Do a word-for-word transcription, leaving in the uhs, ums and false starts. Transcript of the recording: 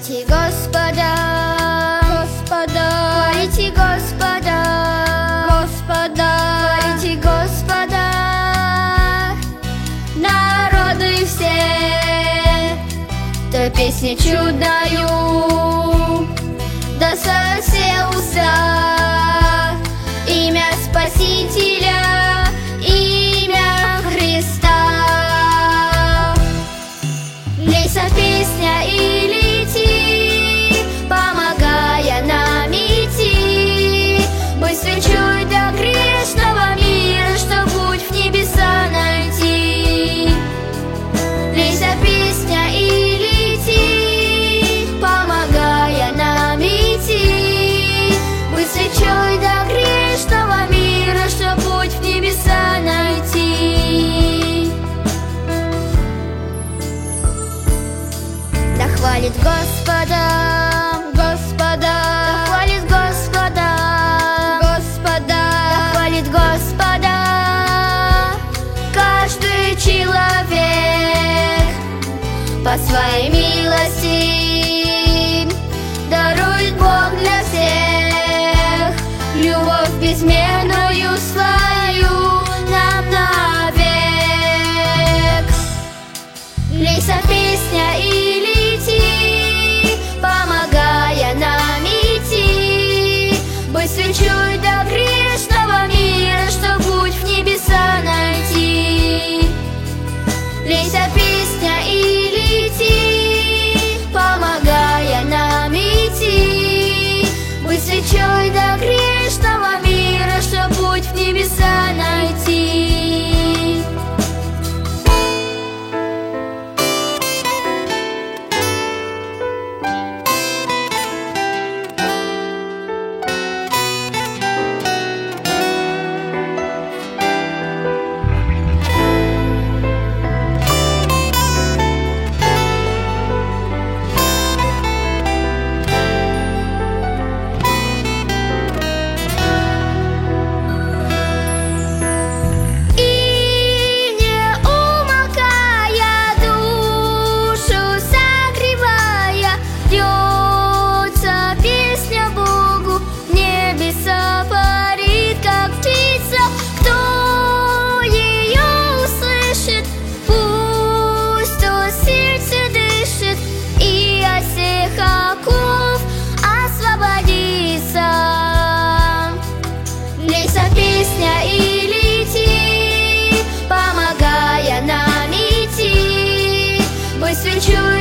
Хвалите Господа, Господа, хвалите Господа, Господа, хвалите Господа, народы все, то песню чудную, да со все уста имя Спасителя, имя Христа. Лейся песня и лети, помогая нам идти, быть свечой для грешного мира, что путь в небеса найти. Лейся песня и лети, помогая нам идти, быть свечой для грешного мира, что путь в небеса найти. Да хвалит Господа, Господа, да хвалит Господа, Господа, да хвалит Господа каждый человек по своей милости. Дарует Бог для всех любовь безмерную свою нам навек. Лейся песня и лети, помогая нам идти, быть свечой для грешного мира, что путь в небеса найти. Лейся песня и лети, помогая нам идти, быть свечой для грешного мира, что путь в небеса найти. Песня и лети, помогая нам идти, быть свечой